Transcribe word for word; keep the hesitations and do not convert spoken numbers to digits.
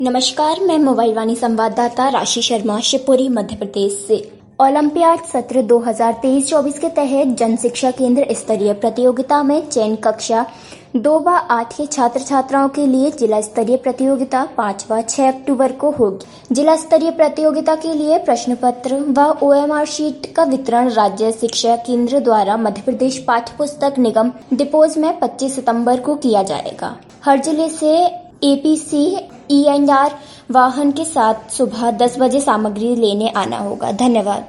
नमस्कार, मैं मोबाइल वाणी संवाददाता राशि शर्मा शिवपुरी मध्य प्रदेश से। ओलंपियाड सत्र दो हज़ार तेईस चौबीस के तहत जन शिक्षा केंद्र स्तरीय प्रतियोगिता में चयन कक्षा दो व आठ के छात्र छात्राओं के लिए जिला स्तरीय प्रतियोगिता पाँच व छह अक्टूबर को होगी। जिला स्तरीय प्रतियोगिता के लिए प्रश्न पत्र व ओएमआर शीट का वितरण राज्य शिक्षा केंद्र द्वारा मध्य प्रदेश पाठ्य पुस्तक निगम डिपोज में पच्चीस सितंबर को किया जाएगा। हर जिले से एपीसी ई एंड आर वाहन के साथ सुबह दस बजे सामग्री लेने आना होगा। धन्यवाद।